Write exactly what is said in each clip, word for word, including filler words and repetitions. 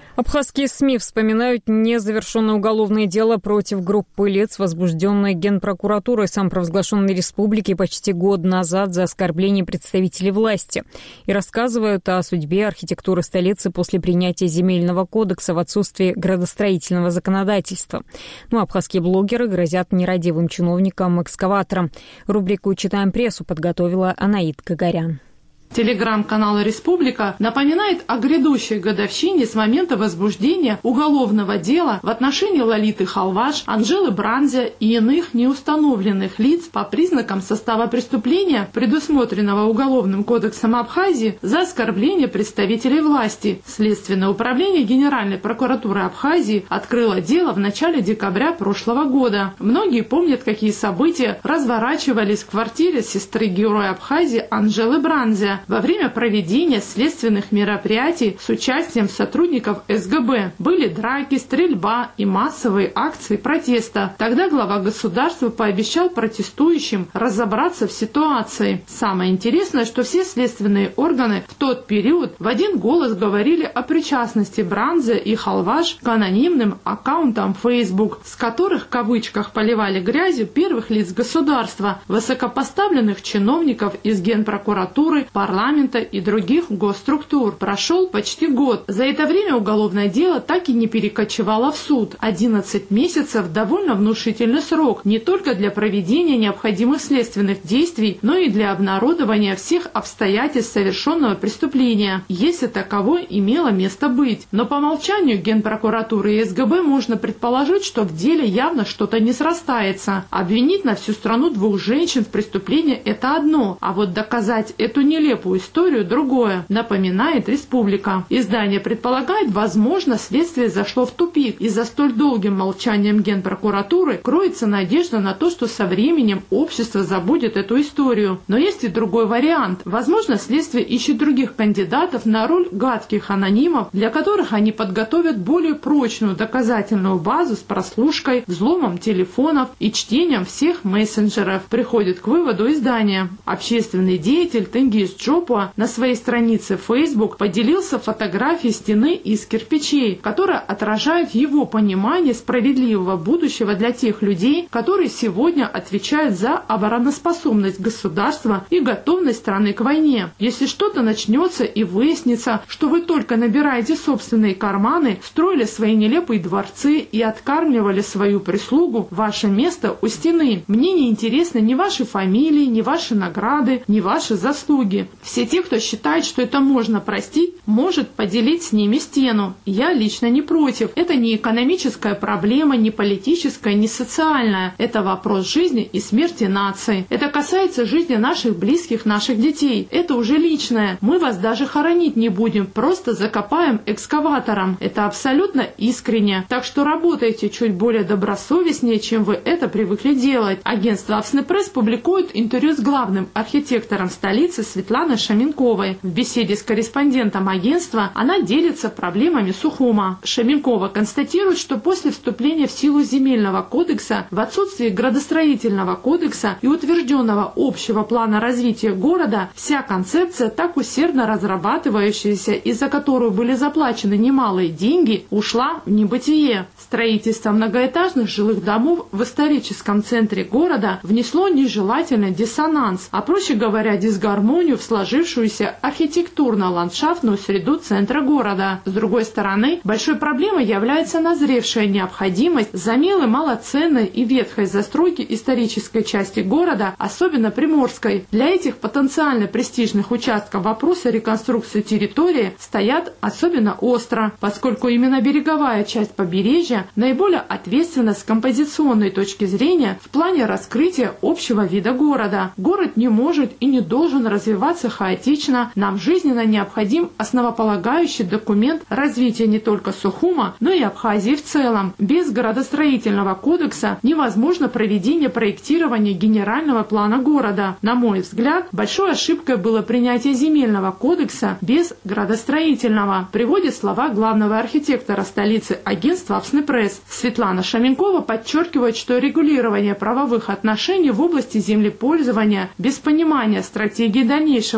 Абхазские СМИ вспоминают незавершенное уголовное дело против группы лиц, возбужденное Генпрокуратурой самопровозглашенной республики почти год назад за оскорбление представителей власти, и рассказывают о судьбе архитектуры столицы после принятия земельного кодекса в отсутствии градостроительного законодательства. Ну, абхазские блогеры грозят нерадивым чиновникам экскаватором. Рубрику «Читаем прессу» подготовила Анаит Гагарян. Телеграм-канал «Республика» напоминает о грядущей годовщине с момента возбуждения уголовного дела в отношении Лолиты Халваш, Анжелы Бранзе и иных неустановленных лиц по признакам состава преступления, предусмотренного Уголовным кодексом Абхазии, за оскорбление представителей власти. Следственное управление Генеральной прокуратуры Абхазии открыло дело в начале декабря прошлого года. Многие помнят, какие события разворачивались в квартире сестры героя Абхазии Анжелы Бранзе во время проведения следственных мероприятий с участием сотрудников эс гэ бэ. Были драки, стрельба и массовые акции протеста. Тогда глава государства пообещал протестующим разобраться в ситуации. Самое интересное, что все следственные органы в тот период в один голос говорили о причастности Бранзе и Халваш к анонимным аккаунтам Facebook, с которых в кавычках поливали грязью первых лиц государства, высокопоставленных чиновников из Генпрокуратуры, парламента и других госструктур. Прошел почти год. За это время уголовное дело так и не перекочевало в суд. одиннадцать месяцев – довольно внушительный срок не только для проведения необходимых следственных действий, но и для обнародования всех обстоятельств совершенного преступления, если таковое имело место быть. Но по умолчанию Генпрокуратуры и эс гэ бэ можно предположить, что в деле явно что-то не срастается. Обвинить на всю страну двух женщин в преступлении – это одно, а вот доказать эту нелепую историю другое, напоминает «Республика». Издание предполагает, возможно, следствие зашло в тупик, и за столь долгим молчанием Генпрокуратуры кроется надежда на то, что со временем общество забудет эту историю. Но есть и другой вариант. Возможно, следствие ищет других кандидатов на роль гадких анонимов, для которых они подготовят более прочную доказательную базу с прослушкой, взломом телефонов и чтением всех мессенджеров. Приходит к выводу издание. Общественный деятель Тенгиз Джопуа на своей странице Facebook поделился фотографией стены из кирпичей, которая отражает его понимание справедливого будущего для тех людей, которые сегодня отвечают за обороноспособность государства и готовность страны к войне. Если что-то начнется и выяснится, что вы только набираете собственные карманы, строили свои нелепые дворцы и откармливали свою прислугу, ваше место у стены. Мне не интересны ни ваши фамилии, ни ваши награды, ни ваши заслуги. Все те, кто считает, что это можно простить, может поделить с ними стену. Я лично не против. Это не экономическая проблема, не политическая, не социальная. Это вопрос жизни и смерти нации. Это касается жизни наших близких, наших детей. Это уже личное. Мы вас даже хоронить не будем, просто закопаем экскаватором. Это абсолютно искренне. Так что работайте чуть более добросовестнее, чем вы это привыкли делать. Агентство Апснепресс публикует интервью с главным архитектором столицы Светланой Шаменковой. В беседе с корреспондентом агентства она делится проблемами Сухума. Шаменкова констатирует, что после вступления в силу земельного кодекса, в отсутствии градостроительного кодекса и утвержденного общего плана развития города, вся концепция, так усердно разрабатывающаяся и за которую были заплачены немалые деньги, ушла в небытие. Строительство многоэтажных жилых домов в историческом центре города внесло нежелательный диссонанс, а проще говоря, дисгармонию в сложившуюся архитектурно-ландшафтную среду центра города. С другой стороны, большой проблемой является назревшая необходимость замены малоценной и ветхой застройки исторической части города, особенно Приморской. Для этих потенциально престижных участков вопросы реконструкции территории стоят особенно остро, поскольку именно береговая часть побережья наиболее ответственна с композиционной точки зрения в плане раскрытия общего вида города. Город не может и не должен развиваться хаотично. Нам жизненно необходим основополагающий документ развития не только Сухума, но и Абхазии в целом. Без градостроительного кодекса невозможно проведение проектирования генерального плана города. На мой взгляд, большой ошибкой было принятие земельного кодекса без градостроительного, приводит слова главного архитектора столицы агентства Апснепресс. Светлана Шаменкова подчеркивает, что регулирование правовых отношений в области землепользования без понимания стратегии дальнейшего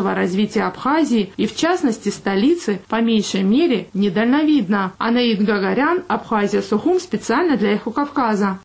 дальнейшего развития Абхазии и, в частности, столицы, по меньшей мере, недальновидно. Анаид Гагарян, Абхазия, Сухум, специально для Эхо Кавказа.